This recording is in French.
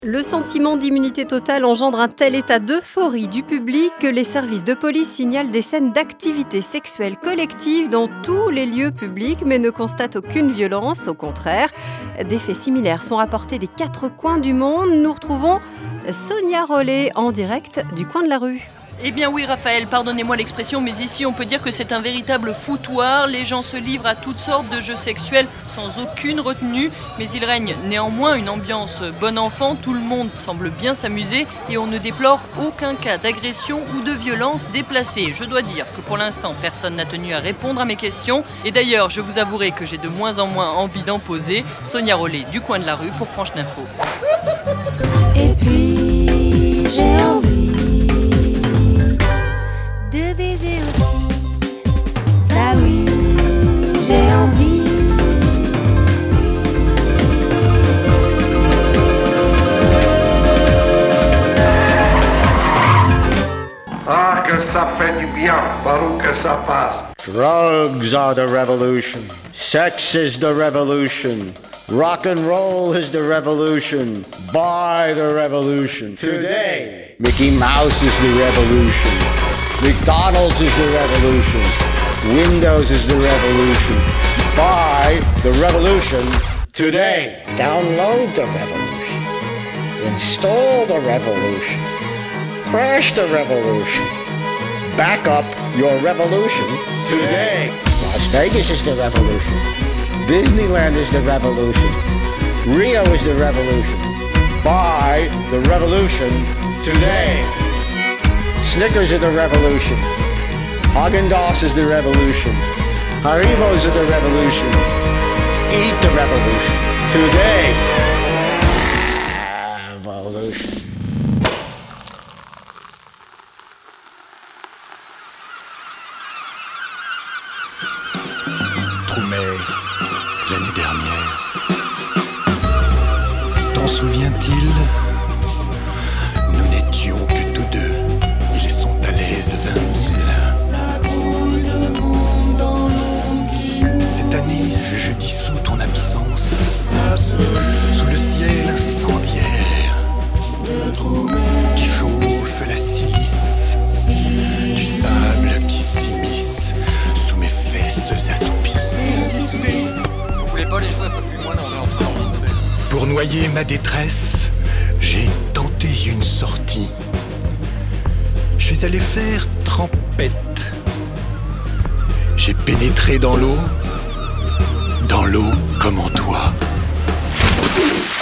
Le sentiment d'immunité totale engendre un tel état d'euphorie du public que les services de police signalent des scènes d'activités sexuelles collectives dans tous les lieux publics, mais ne constatent aucune violence. Au contraire, des faits similaires sont rapportés des quatre coins du monde. Nous retrouvons Sonia Rollet en direct du coin de la rue. Eh bien oui Raphaël, pardonnez-moi l'expression, mais ici on peut dire que c'est un véritable foutoir. Les gens se livrent à toutes sortes de jeux sexuels sans aucune retenue, mais il règne néanmoins une ambiance bon enfant. Tout le monde semble bien s'amuser et on ne déplore aucun cas d'agression ou de violence déplacée. Je dois dire que pour l'instant personne n'a tenu à répondre à mes questions, et d'ailleurs je vous avouerai que j'ai de moins en moins envie d'en poser. Sonia Rollet du coin de la rue pour Franche Info. Et puis j'ai envie de baiser aussi, ça oui, j'ai envie. Ah, que ça fait du bien, par où que ça passe. Drugs are the revolution. Sex is the revolution. Rock and roll is the revolution. Buy the revolution. Today, Mickey Mouse is the revolution. McDonald's is the revolution. Windows is the revolution. Buy the revolution today. Download the revolution. Install the revolution. Crash the revolution. Back up your revolution today. Las Vegas is the revolution. Disneyland is the revolution. Rio is the revolution. Buy the revolution today. Snickers are the revolution. Haagen-Dazs is the revolution. Haribos are the revolution. Eat the revolution today. Revolution. Troumet, l'année dernière. T'en souviens-t-il? Nous n'étions que tous deux. Ils sont à l'aise 20 000. Cette année, je dissous ton absence. Sous le ciel incendiaire qui chauffe la silice, du sable qui s'immisce sous mes fesses assoupies. Vous voulez pas les jouer un peu plus loin? Là on est en train d'enregistrer. Pour noyer ma détresse, j'ai tenté une sortie. Je suis allé faire trempette. J'ai pénétré dans l'eau comme en toi.